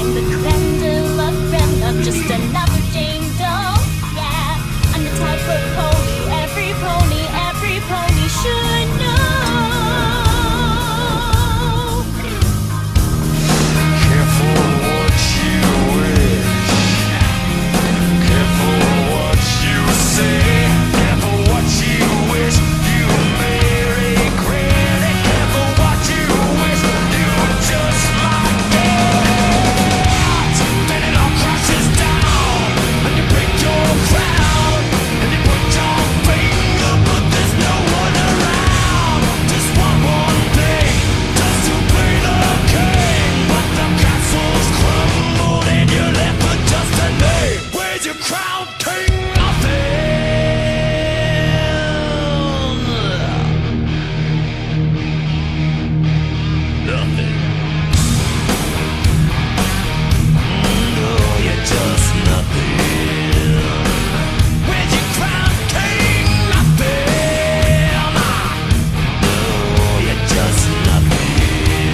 I'm the creme de la creme, I'm just another Jane Doe. Yeah, I'm the type of every pony should know. Careful what you wish, careful what you say, careful what you wish you may regret it, careful what you wish you just might get. Then it all crashes down, and you break your crown, and you put your finger, but there's no one around. Just one thing, just to play the king, but the castle's crumbled and you're left with just a name. Where's your crown, king? Nothing. No, you're just nothing. Where's your crown, king? Nothing. No, you're just nothing.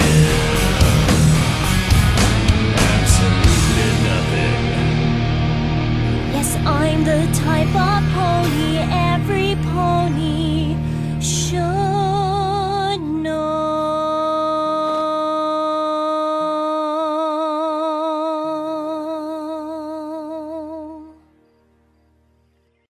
Absolutely nothing. Yes, I'm the type of pony every pony